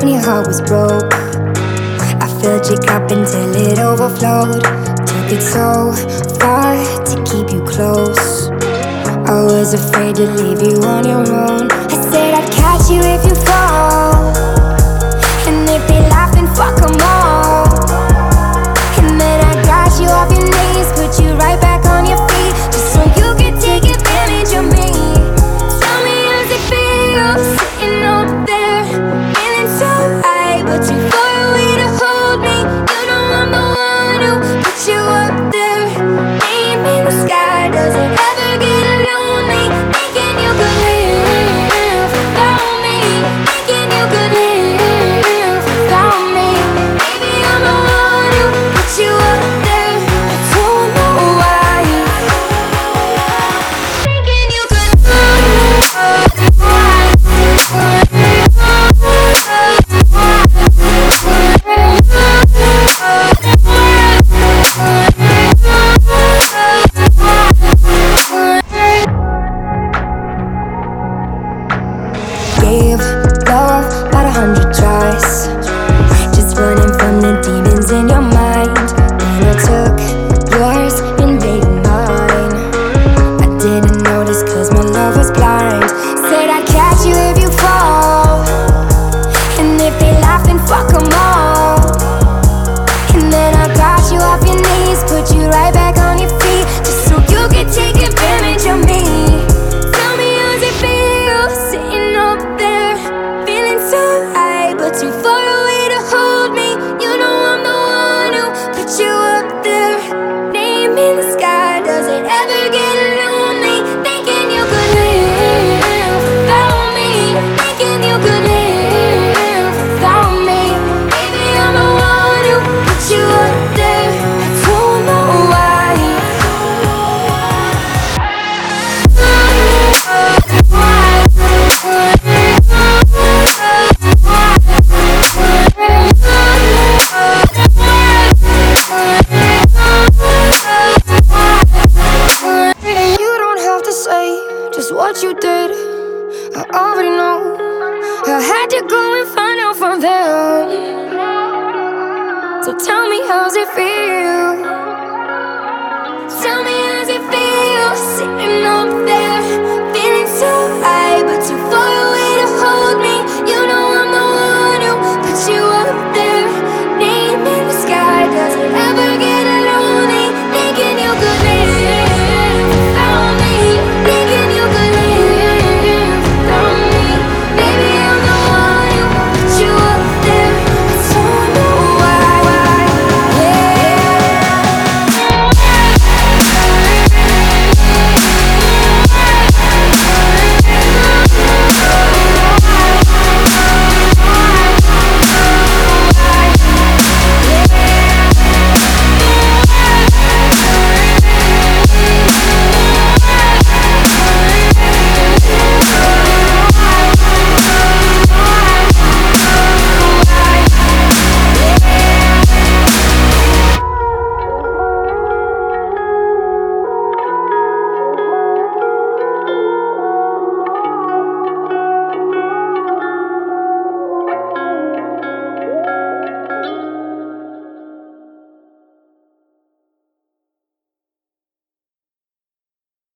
when your heart was broke. I filled your cup until it overflowed. Took it so far to keep you close. I was afraid to leave you on your own. I said I'd catch you if you fall, and if they laugh then fuck 'em all. And then I got you off your knees, put you right back on your feet, just so you could take advantage of me. Tell me how's it feel, sitting up there, feeling so high, but too far away to hold me. You know I'm the one who put you up there, name in the sky. Does it ever get lonely, thinking you could live without me, thinking you could live without me? Maybe I'm the one who put you up there, I don't know why, thinking you could gave love about 100 tries, just running from the demons in your mind. Then I took yours and made it mine. I didn't notice cause my love was blind. Said I'd catch you if you fall, and if they laugh then fuck 'em all. And then I got you off your knees, put you right back on your feet, just so you could take advantage of me. Tell me how's it feel, sitting up there, feeling so high, but too far away to hold me. You know I'm the one who put you up there, name in the sky. Does it ever get lonely, thinking you could live without me, thinking you could live without me? Maybe I'm the one who put you up there, I don't know why. You don't have to say just what you did, I already know. I had to go and find out from them. So tell me how's it feel,